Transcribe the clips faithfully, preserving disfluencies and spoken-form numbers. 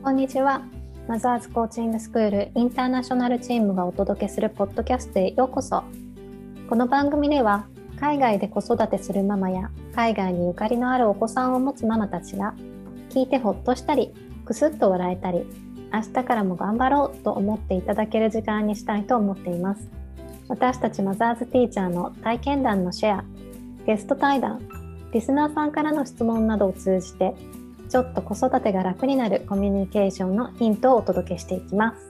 こんにちは。マザーズコーチングスクールインターナショナルチームがお届けするポッドキャストへようこそ。この番組では海外で子育てするママや海外にゆかりのあるお子さんを持つママたちが聞いてほっとしたりくすっと笑えたり明日からも頑張ろうと思っていただける時間にしたいと思っています。私たちマザーズティーチャーの体験談のシェア、ゲスト対談、リスナーさんからの質問などを通じてちょっと子育てが楽になるコミュニケーションのヒントをお届けしていきます。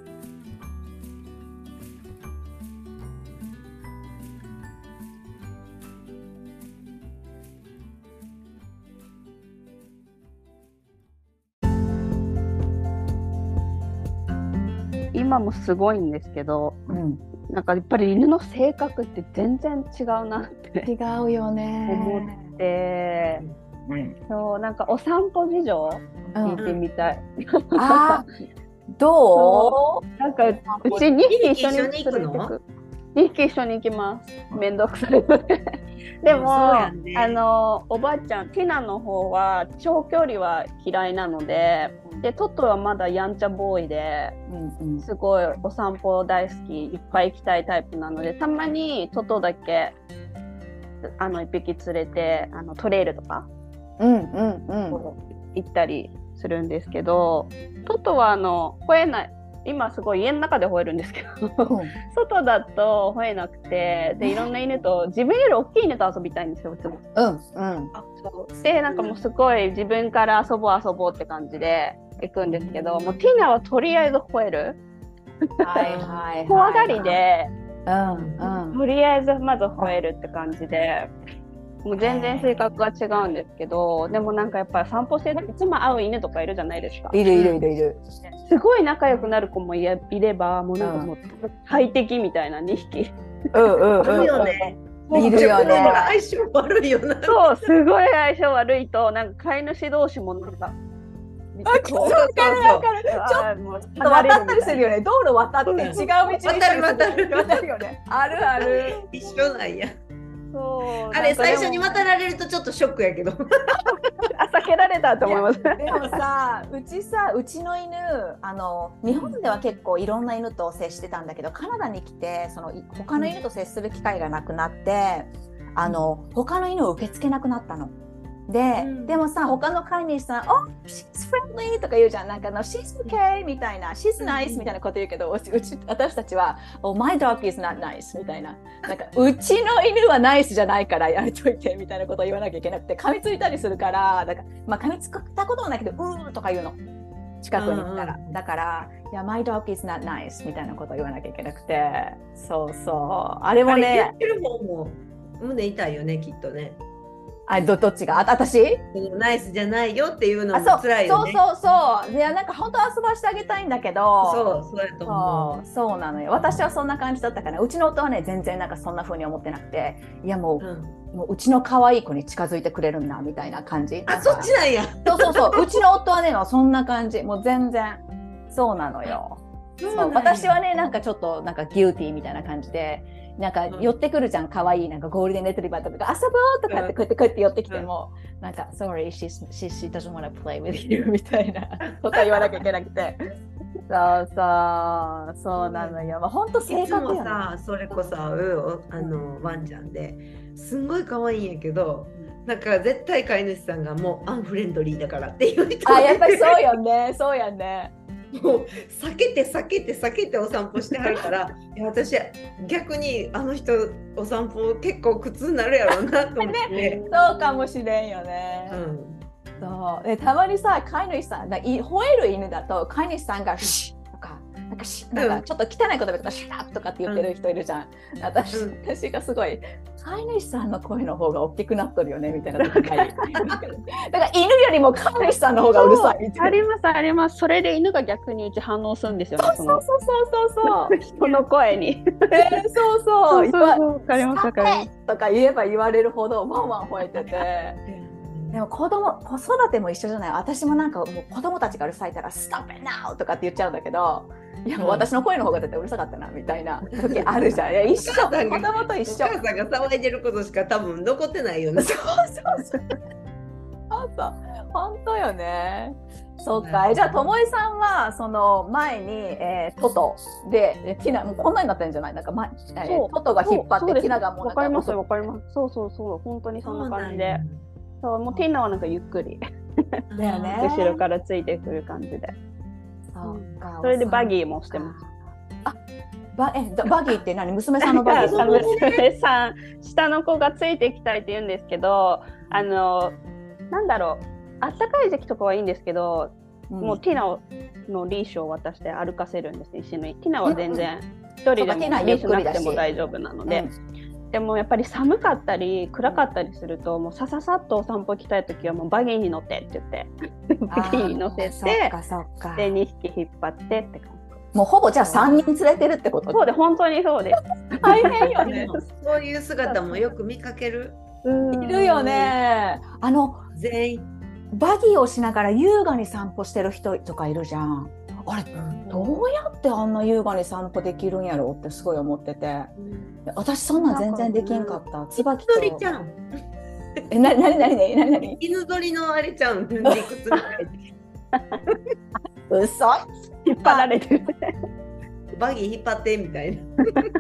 今もすごいんですけど、 うん、 なんかやっぱり犬の性格って全然違うなって違うよね思って、 うん、 そうなんかお散歩事情聞いてみたい、 うん、あどうなんかうちにひき一緒に連れてくにひき一緒に行きます。めんどくさいのででも、ね、あのおばあちゃんティナの方は長距離は嫌いなので、でトトはまだやんちゃボーイで、うんうん、すごいお散歩大好き、いっぱい行きたいタイプなので、たまにトトだけあのいっぴき連れてあのトレイルとか、うんうんうん、行ったりするんですけど、トトはあの吠えない、今すごい家の中で吠えるんですけど、うん、外だと吠えなくて、でいろんな犬と自分より大きい犬と遊びたいんですよいつも。うんうん、そうでなんかもうすごい自分から遊ぼう遊ぼうって感じで行くんですけど、もうティナはとりあえず吠える、はいはいはいはい、怖がりで、うんうん、とりあえずまず吠えるって感じで、もう全然性格が違うんですけど、でもなんかやっぱり散歩してるといつも会う犬とかいるじゃないですか。 いるいるいるいる。 すごい仲良くなる子もいれば、もうなんかもう快適みたいなにひき。 うんうんうん。いるよね。いるよね。 相性悪いよな。 そう、すごい相性悪いと、なんか飼い主同士もなんか。 あ、そうわかるわかる。ちょっと渡ったりするよね。道路渡って違う道に渡る渡る渡るよね。あるある。 一緒なんや。 そうあれ最初に渡られるとちょっとショックやけどあ、避けられたと思います。 でもさ、うちさ、うちの犬、あの日本では結構いろんな犬と接してたんだけど、カナダに来てその他の犬と接する機会がなくなって、あの他の犬を受け付けなくなったの。で、うん、でもさ、他の飼い主さん、oh, she's friendly とか言うじゃん。なんかの she's okay みたいな、she's nice みたいなこと言うけど、うち私たちは、oh, my dog is not nice みたいな。なんかうちの犬はナイスじゃないからやめといてみたいなことを言わなきゃいけなくて、噛みついたりするから、だからまあ噛みつったことはないけど、うーとか言うの。近くに行ったら、うんうん、だからいや my dog is not nice みたいなことを言わなきゃいけなくて、そうそう、あれもね、 言ってる方も胸痛いよね、きっとね。 あ、ど, どっちがあ私ナイスじゃないよっていうのも辛いよね。 そうそうそうそう。いやなんか本当は遊ばしてあげたいんだけど、 そうそうやと思う。 そう、そうなのよ。私はそんな感じだったから、うちの夫はね全然なんかそんな風に思ってなくて、いやもう、うん、もううちの可愛い子に近づいてくれるんだみたいな感じ。 あ、そっちなんや。 そうそうそう。うちの夫はねそんな感じ。もう全然そうなのよ。そう私はねなんかちょっとなんかギューティーみたいな感じで。なんか寄ってくるじゃん、可愛いなんかゴールデンレトリバーとか遊ぼうとかってこうやってこうやって寄ってきても、うん、なんか sorry she, she, she doesn't want to play with you みたいなこと言わなきゃいけなくてそうそうそうなのよ、まあ、ほんと性格よね。いつもさそれこそあのワンちゃんですんごい可愛いんやけど、なんか絶対飼い主さんがもうアンフレンドリーだからっていう人あ、やっぱりそうよねそうやね。 もう避けて避けて避けてお散歩してはるからいや私逆にあの人お散歩結構苦痛になるやろうなと思って、 ね、そうかもしれんよね、うん、そうでたまにさ飼い主さんだ吠える犬だと飼い主さんがシッとかなんかしなんかちょっと汚い言葉とかシャーッとかって言ってる人いるじゃん、うん、私, 私がすごい飼い主さんの声の方が大きくなっとるよねみたいな時がだから犬よりも飼い主さんの方がうるさいみたいな。 ありますあります。それで犬が逆にうち反応するんですよね。 そうそうそうそうそう人の声に、 えー、そうそうそうわかりますわかりますとか言えば言われるほどワンワン吠えててでも子供子育ても一緒じゃない。私もなんかもう子供たちがうるさいから Stop it now とかって言っちゃうんだけど、いやもう私の声の方が絶対うるさかったなみたいな時あるじゃん。いや一緒、子供と一緒。 お母さんが騒いでることしか多分残ってないよね。 そうそうそうそう本当よね。そうか。じゃあともえさんはその前に、えー、トトでティナもうこんなになってるんじゃない？なんか、まえー、トトが引っ張ってティナがもうわかりますわかります。そうそうそう本当にそんな感じで。そうもうティナはなんかゆっくりだよね。 後ろからついてくる感じで。 そうか。 それでバギーもしてます。 あ、バえバギーって何？娘さんのバギー？ 娘さん下の子がついてきたいって言うんですけど、あのなんだろうあったかい時期とかはいいんですけど、うん、もうティナのリーシュを渡して歩かせるんですね一緒に。ティナは全然一人でもリーシュなくても大丈夫なので。でもやっぱり寒かったり暗かったりするともうさささっとお散歩行きたい時はもうバギーに乗ってって言ってバギーに乗せてでにひき引っ張ってって感じ。 もうほぼじゃあさんにん連れてるってこと？ そうで本当にそうです。 大変よね。 そういう姿もよく見かける。 いるよね。あの全員バギーをしながら優雅に散歩してる人とかいるじゃん。あれどうやってあんな優雅に散歩できるんやろうってすごい思ってて、うん、私そんなん全然できんかった。椿と犬鳥ちゃんえななになになになになに犬鳥のあれちゃん理屈みたい嘘引っ張られてるバギー引っ張ってみたいなで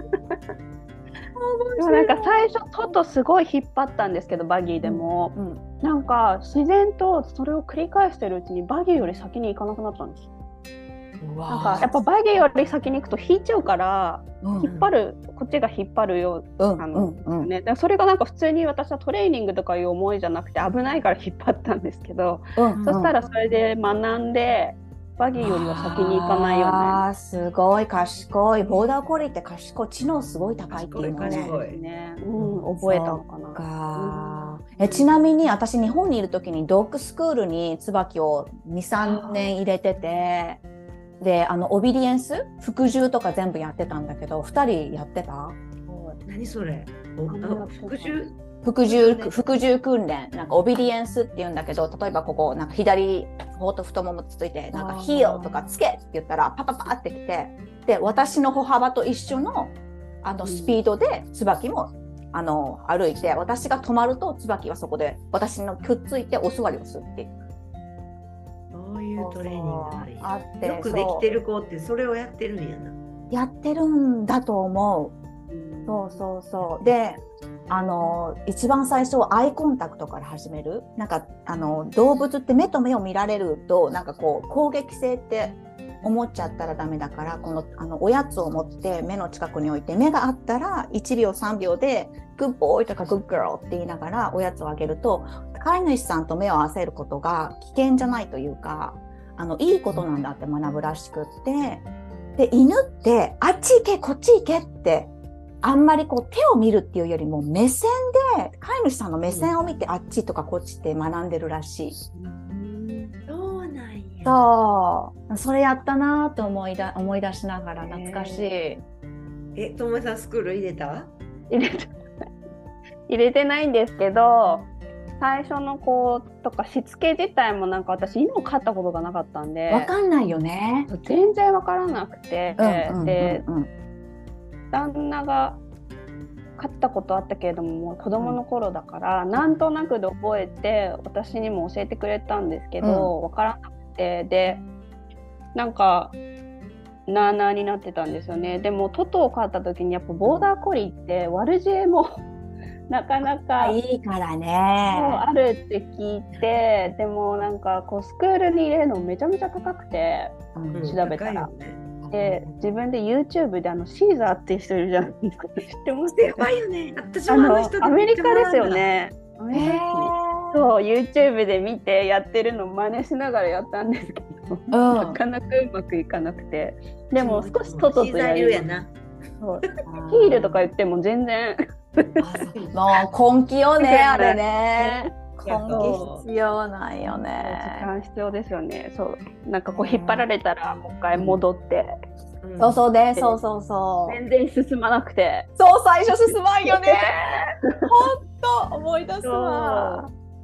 もなんか最初トトすごい引っ張ったんですけどバギーでも、うんうん、なんか自然とそれを繰り返してるうちにバギーより先に行かなくなったんです。なんかやっぱバギーより先に行くと引いちゃうから、うん、引っ張るこっちが引っ張るよう、うん、あの、うんね、それがなんか普通に私はトレーニングとかいう思いじゃなくて危ないから引っ張ったんですけど、うんうん、そしたらそれで学んでバギーよりは先に行かないよね。 あすごい賢い。ボーダーコリーって賢い知能すごい高いっていうのね。 賢いね、うん、覚えたのかな。 か、うん、えちなみに私日本にいる時にドッグスクールに椿を にさんねん入れててであのオビディエンス服従とか全部やってたんだけどふたりやってた？ 何それ？服従服従服従訓練なんかオビディエンスって言うんだけど例えばここなんか左頬と太ももつついてなんかヒールとかつけって言ったらパパパってきてで私の歩幅と一緒のあのスピードで椿もあの歩いて私が止まると椿はそこで私のくっついてお座りをするっていう。 そういうトレーニングがあって、よくできてる子ってそれをやってるんやな。 やってるんだと思う。そうそうそうであの一番最初はアイコンタクトから始める。なんかあの動物って目と目を見られるとなんかこう攻撃性って思っちゃったらダメだからこのあのおやつを持って目の近くに置いて目があったらいちびょうさんびょうでグッボーイとかグッグルって言いながらおやつをあげると飼い主さんと目を合わせることが危険じゃないというかあのいいことなんだって学ぶらしくってで犬ってあっち行けこっち行けってあんまりこう手を見るっていうよりも目線で飼い主さんの目線を見てあっちとかこっちって学んでるらしい。 そうなんや。 そうそれやったなと思いだ思い出しながら懐かしい。 えともえさんスクール入れた？ 入れた入れてないんですけど最初の子とかしつけ自体もなんか私犬を飼ったことがなかったんでわかんないよね。 全然わからなくて、うんうんうんうん、で旦那が飼ったことあったけれどももう子供の頃だから、うん、なんとなくで覚えて私にも教えてくれたんですけど、うん、わからなくてでなんかなあなあになってたんですよね。でもトトを飼った時にやっぱボーダーコリーって悪知恵もなかなかいいからねあるって聞いてでもなんかこうスクールに入れるのめちゃめちゃ高くて、うん、調べたら、ね、で自分で YouTube であのシーザーっていう人いるじゃないですか。知ってます？ やばいよね。私もあの人アメリカですよね。アメリカそう YouTube で見てやってるの真似しながらやったんですけど、うん、なかなかうまくいかなくてでも少しトトとやるやなそうヒールとか言っても全然もう根気よねあれね根気必要ないよね。 時間必要ですよね。そうなんかこう引っ張られたらもう一回戻って、 うん、そうそうでそうそうそう全然進まなくてそう最初進まんよねほんと思い出すわ。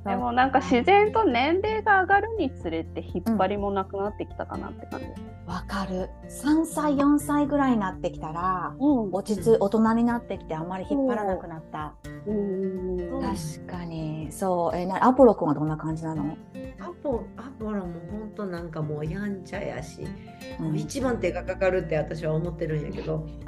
でもなんか自然と年齢が上がるにつれて引っ張りもなくなってきたかなって感じ。 わかる。さんさいよんさいぐらいになってきたら、 うん、 落ち着大人になってきてあんまり引っ張らなくなった。 うん、 確かにそうえなアポロ君はどんな感じなの？ アポアポロも本当なんかもうやんちゃやし、 うん、 一番手がかかるって私は思ってるんやけど、 うんうん、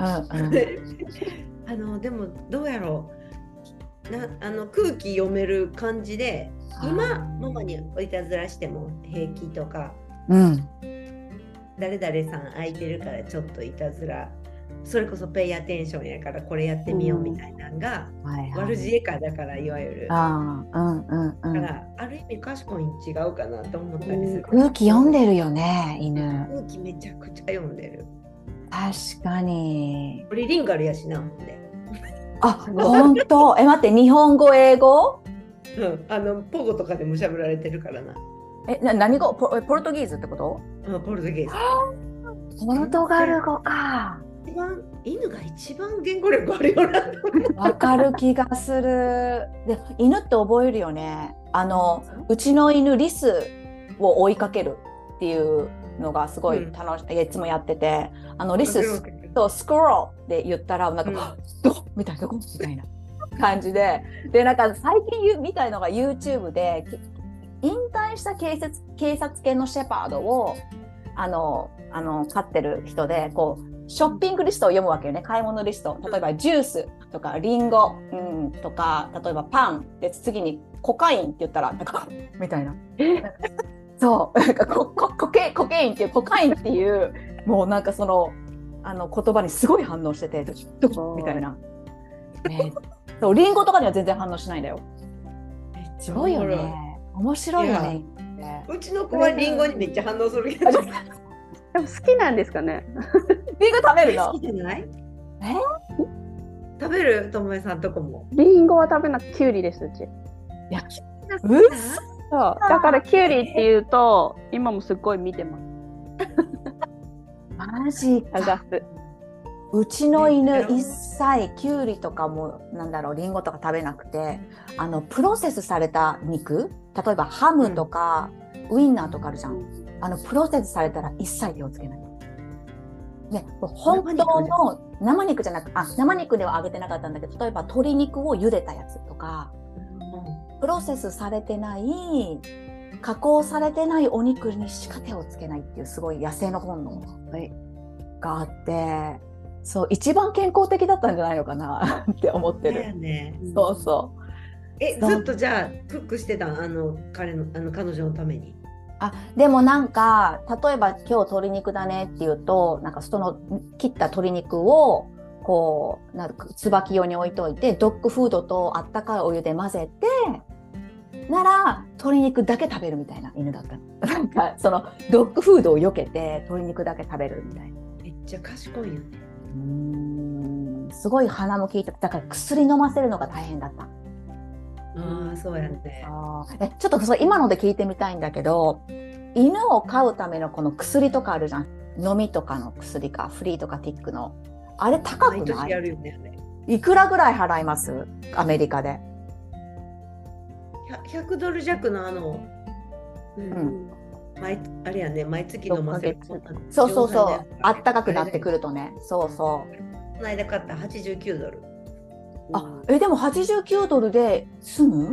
あのでもどうやろうな、あの空気読める感じで今ママにいたずらしても平気とか、 うん、 誰々さん空いてるからちょっといたずら、それこそペイアテンションやからこれやってみようみたいなのが、うんはいはい、悪知恵かだからいわゆるあ、うんうんうん、 だからある意味賢いに違うかなと思ったりする。 空気読んでるよね犬。 空気めちゃくちゃ読んでる。 確かにこれリンガルやしなほんで。 あ本当え待って日本語英語、 うん、あのポゴとかでも喋られてるからな。 えな何語 ポ, ポルトギーズってこと？ うん、ポルトギーズ。 ポルトガル語か。 一番犬が一番言語力あるよな。 わかる気がする。で犬って覚えるよね。あのうちの犬リスを追いかけるっていうのがすごい楽しい、うん、いつもやってて、あのリスとスクロールで言ったらなんか、うん、ドみたいなみたいな感じで、でなんか最近見たのが YouTube で引退した警察警察犬のシェパードをあのあの飼ってる人でこう。ショッピングリストを読むわけよね。買い物リスト。例えばジュースとかリンゴ、うん、とか、例えばパンで次にコカインって言ったらなんかみたいな。そうなんかコココケコケインっていうコカインっていうもうなんかそのあの言葉にすごい反応しててみたいな。ね、そうリンゴとかには全然反応しないんだよ。すごいよね。面白いよね。 うちの子はリンゴにめっちゃ反応するけど。 でも好きなんですかね。 リンゴ食べるの？ 好きじゃない？ え？ 食べる？ともえさんとこも。 リンゴは食べなくてキュウリですうち。いや、 うっそ。だからキュウリって言うと今もすっごい見てます。 マジか。うちの犬一切キュウリとかもなんだろうリンゴとか食べなくて、あのプロセスされた肉、例えばハムとか、うん、ウインナーとかあるじゃん。あのプロセスされたら一切手をつけない。ね、本当の生肉じゃなく、あ、生肉では揚げてなかったんだけど、例えば鶏肉を茹でたやつとか、うん、プロセスされてない、加工されてないお肉にしか手をつけないっていうすごい野生の本能があって、そう、一番健康的だったんじゃないのかなって思ってる。 ね、 そうそう。 え、ずっとじゃあクックしてたあの彼のあの彼女のために。 あでもなんか例えば今日鶏肉だねっていうとなんかその切った鶏肉をこうなんか椿用に置いといてドッグフードとあったかいお湯で混ぜてなら鶏肉だけ食べるみたいな犬だったの。なんかそのドッグフードを避けて鶏肉だけ食べるみたいな。 めっちゃ賢いよね。 うーんすごい鼻も効いた。だから薬飲ませるのが大変だった。 ああ、そうやね。 あえちょっとそう今ので聞いてみたいんだけど、犬を飼うためのこの薬とかあるじゃん。飲みとかの薬か、フリーとかティックの。あれ高くない？ 毎年やるよね。 いくらぐらい払います？アメリカで。 ひゃくドル弱のあの、うん、毎あれやね、毎月飲ませる。 そうそうそう。あったかくなってくるとね。そうそう。 この間買ったはちじゅうきゅうドル。 あ、えでもはちじゅうきゅうドルで済む？うん。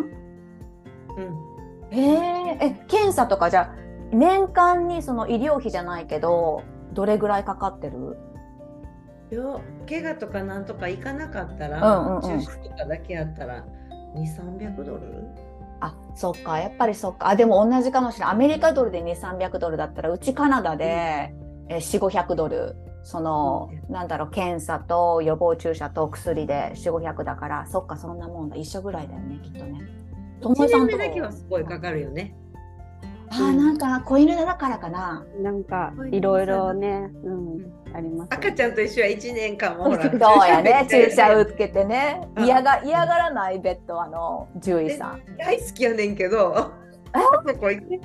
えー、え検査とかじゃ年間にその医療費じゃないけどどれぐらいかかってる？ いや怪我とかなんとか行かなかったら、 うんうんうん、 注射とかだけやったらにせんさんびゃくドル？ あ、そっかやっぱりそっか。あでも同じかもしれない。アメリカドルでにせんさんびゃくドルだったらうちカナダで、うん、えよんひゃくごひゃくドル。その、うん、なんだろう検査と予防注射と薬でよんひゃくごひゃくだからそっかそんなもんだ。一緒ぐらいだよねきっとね。 いちねんめだけはすごいかかるよね。 あーなんか子犬だからかな。 なんかいろいろね、うん、あります、ね。 赤ちゃんと一緒はいちねんかんもほら。 そうやね注射打つけてね。嫌が嫌がらないベッドあの獣医さん。 大好きやねんけど。そこ行って。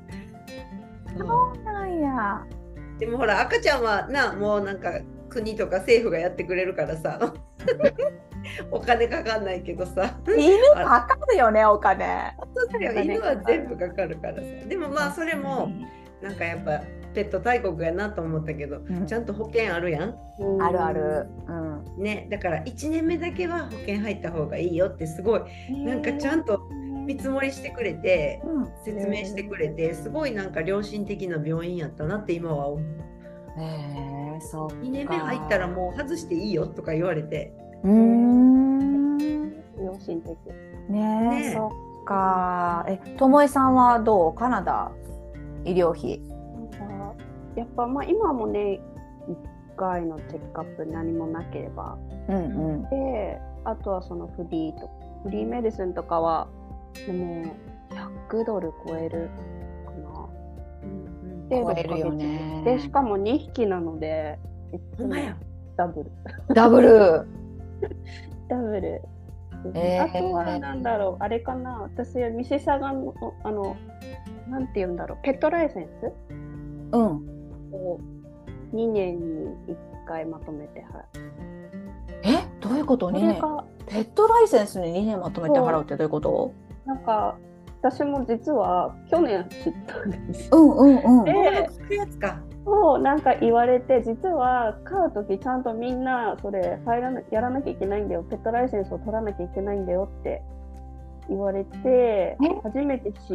そうなんや。 でもほら赤ちゃんはなもうなんか国とか政府がやってくれるからさお金かかんないけどさ。 犬かかるよね、お金。 犬は全部かかるからさ。でもまあそれもなんかやっぱペット大国やなと思ったけど、うん、ちゃんと保険あるやん。 あるある。 うん、ね、だからいちねんめだけは保険入った方がいいよってすごいなんかちゃんと見積もりしてくれて、うん、説明してくれて、すごいなんか良心的な病院やったなって今は思う。 へー、そうか。 にねんめ入ったらもう外していいよとか言われて。 うーん、良心的。 ね、ね、そっか。え、ともえさんはどう？カナダ医療費。 やっぱまあ今もね、いっかいのチェックアップ何もなければ、うんうん、で、あとはそのフリーとフリーメディスンとかはでもひゃくドル超えるかな。 うんうん、で超えるよね。 でしかもにひきなので、 ほんまや。 ダブル。 ダブル。 ダブル。えー、あとはなんだろう、あれかな。私はミシサガのあのなんて言うんだろう、ペットライセンス。 うん。 をにねんにいっかいまとめて払う。 え、どういうこと？にねん。ペットライセンスににねんまとめて払うってどういうこと？ なんか私も実は去年知ったんです。 うんうんうん。 で、 聞くやつか。 そうなんか言われて、実は買うときちゃんとみんなそれ入らなやらなきゃいけないんだよ。ペットライセンスを取らなきゃいけないんだよって言われて初めて知って、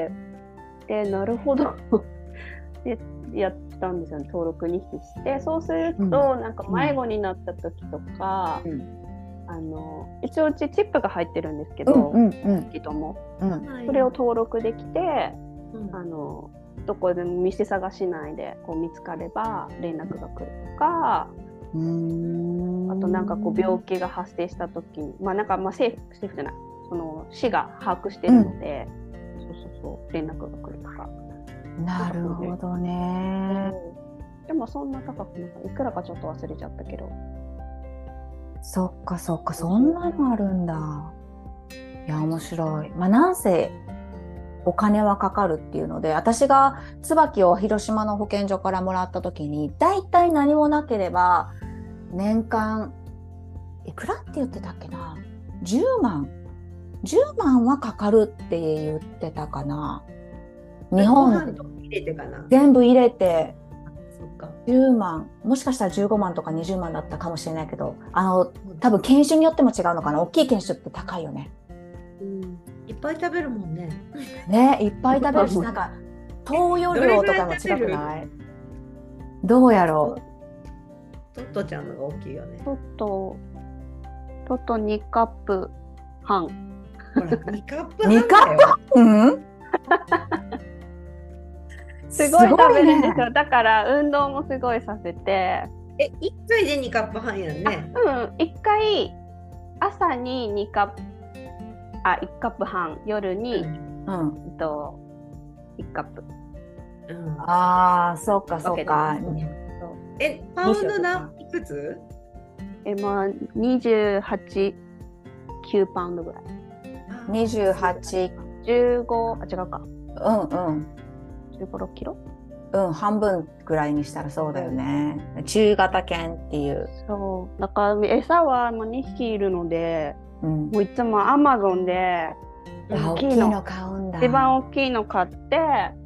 えなるほどでやったんですよね。登録にして、そうすると、うん、なんか迷子になった時とか、うん、あの一応うちチップが入ってるんですけど、うんうんうん、人も、うん、それを登録できて、うん、あのどこでも店探し内でこう見つかれば連絡が来るとか、うーん、あとなんかこう病気が発生した時に、まあなんかまあ政府政府じゃない、その市が把握してるので、うん、そうそうそう連絡が来るとか。 なるほどね。 でもそんな高くなんかいくらかちょっと忘れちゃったけど。 そっかそっか、そんなのあるんだ。いや面白い。まあなんせお金はかかるっていうので、私が椿を広島の保健所からもらった時にだいたい何もなければ年間いくらって言ってたっけな、じゅうまんじゅうまんはかかるって言ってたかな。日本入れてかな、 全部入れてじゅうまん、もしかしたらじゅうごまんとかにじゅうまんだったかもしれないけど、あの多分犬種によっても違うのかな。大きい犬種って高いよね。 うん、いっぱい食べるもんね。 ね、いっぱい食べるし、なんか投与量とかも違くない？どうやろう。トットちゃんのが大きいよね。 トット、トットにカップ半。 ほらにカップ半だよ。 にカップ半？ すごい食べるんですよ。だから運動もすごいさせて。 え、いっかいでにカップ半やんね。 うん、いっかい朝ににカップ、あ、いちカップ半、夜に、うん、えっといちカップ。 うん、ああ、そうかそうか。 え、パウンドないくつ？ え、まあにじゅうはち、きゅうパウンドぐらい。 にじゅうはち、 じゅうご、あ、違うか。 うんうん。 じゅうご、ろっキロ？ うん、半分ぐらいにしたらそうだよね。うん、中型犬っていう。 そう。だから餌はにひきいるので、うん、もういつもアマゾンで大きいの買うんだ。 一番大きいの買って、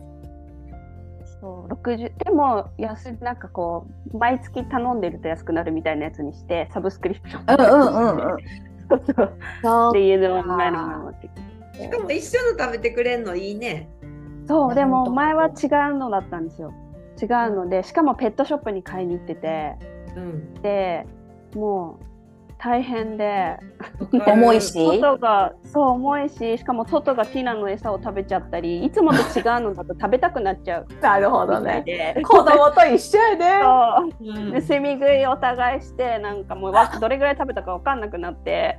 そうろくじゅうでも安い、なんかこう毎月頼んでると安くなるみたいなやつにしてサブスクリプション。 うんうんうんうん。 そうそう。っていうのを前の前持ってきて。 しかも一緒の食べてくれんのいいね。 そう、でも前は違うのだったんですよ。違うので、しかもペットショップに買いに行ってて、うん、でもう大変で重いし、 トトがそう重いし、しかもトトがティナの餌を食べちゃったり、いつもと違うのだと食べたくなっちゃう。 なるほどね。子供と一緒やね。 そう、うん、でセミ食いお互いして、なんかもうどれぐらい食べたか分かんなくなって、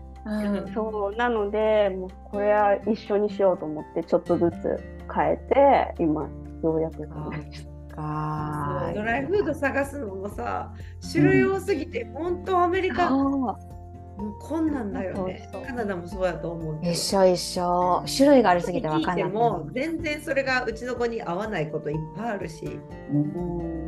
うん、そうなのでもうこれは一緒にしようと思ってちょっとずつ変えて今ようやくかドライフード探すのもさ種類多すぎて、うん、本当アメリカもう困難だよね。カナダもそうやと思う。 一緒一緒、種類がありすぎて分かんない。 もう全然それがうちの子に合わないこといっぱいあるし、うん、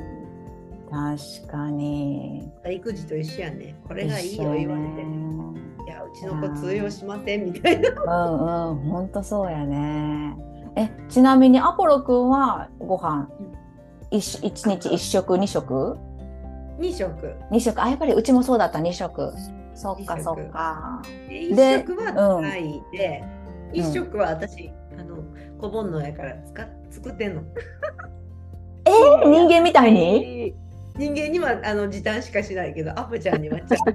確かに育児と一緒やね。これがいいよ言われて。 やうちの子通用しませんみたいな。 うんうん、本当そうやね。え、ちなみにアポロくんはご飯一一日一食二食？ 二食。 二食。あ、やっぱりうちもそうだった、二食。そっかそっか。 一食はないで、 うん、 一食は私、うん、あの子煩悩やから使っ作ってんの。 えー、人間みたいに？ 人間にはあの時短しかしないけど、アポちゃんにはちゃう。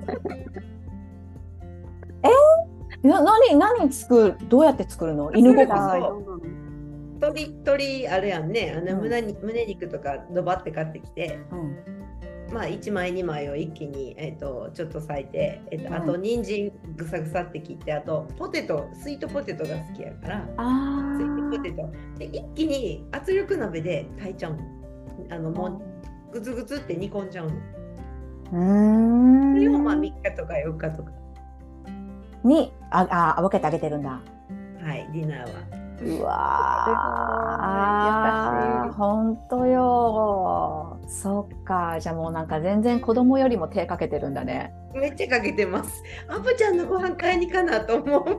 えー、な何何作る？どうやって作るの？犬ご飯？ 鶏鶏あれやんね、あの、うん、胸, 胸肉とかドバって買ってきて、うん、まあいちまいにまいを一気に、えー、とちょっと裂いて、えーとうん、あと人参ぐさぐさって切って、あとポテトスイートポテトが好きやからあスイートポテトで一気に圧力鍋で炊いちゃうの。あのもうグツグツって煮込んじゃうの。 うーん、 それをまあみっかとかよっかとかにああ分けてあげてるんだ。 はい、ディナーは。 うわー、本当よ。そっか、じゃあもうなんか全然子供よりも手かけてるんだね。 めっちゃかけてます。アポちゃんのご飯買いにかなと思う。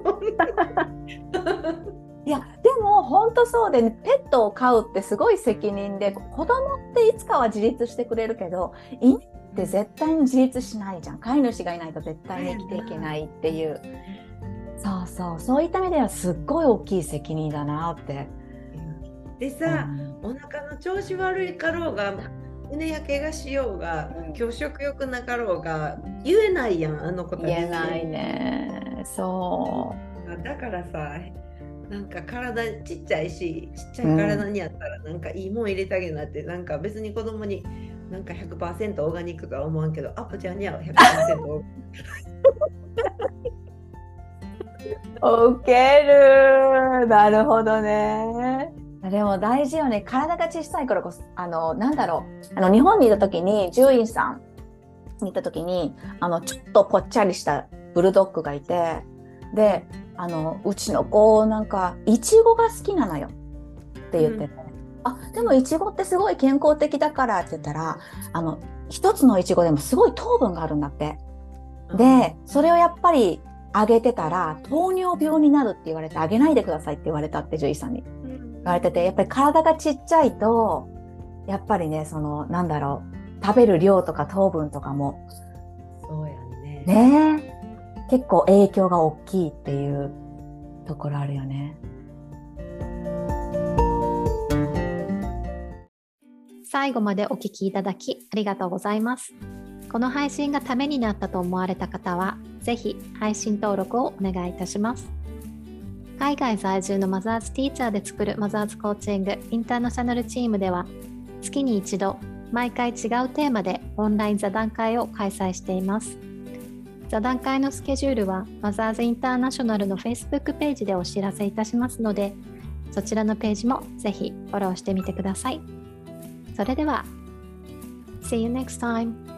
いやでも本当そうで、ね、ペットを飼うってすごい責任で、子供っていつかは自立してくれるけど、犬って絶対に自立しないじゃん。飼い主がいないと絶対に生きていけないっていう。そうそう、そういった意味ではすっごい大きい責任だなって。 でさ、うん、お腹の調子悪いかろうが胸やけがしようが、うん、今日食欲なかろうが言えないやん、あの子たち。 言えないね。そうだからさ、なんか体ちっちゃいし、ちっちゃい体にやったらなんかいいもん入れてあげるなって、うん、なんか別に子供になんか ひゃくパーセント オーガニックとは思わんけど、アポちゃんには ひゃくパーセント オーガニック。 オッケー、なるほどね。でも大事よね。体が小さい頃こそ、あのなんだろう、あの日本にいた時に獣医さんにいた時に、あのちょっとぽっちゃりしたブルドッグがいて、であのうちの子なんかイチゴが好きなのよって言ってて、うん、あでもイチゴってすごい健康的だからって言ったら、あの一つのイチゴでもすごい糖分があるんだって。でそれをやっぱりあげてたら糖尿病になるって言われて、あげないでくださいって言われたって獣医さんに言われてて、やっぱり体がちっちゃいとやっぱりね、そのなんだろう、食べる量とか糖分とかもそうやね。 ねえ、結構影響が大きいっていうところあるよね。 最後までお聞きいただきありがとうございます。この配信がためになったと思われた方は、ぜひ配信登録をお願いいたします。海外在住のマザーズティーチャーで作るマザーズコーチングインターナショナルチームでは、月に一度、毎回違うテーマでオンライン座談会を開催しています。座談会のスケジュールはマザーズインターナショナルの Facebook ページでお知らせいたしますので、そちらのページもぜひフォローしてみてください。それでは、See you next time!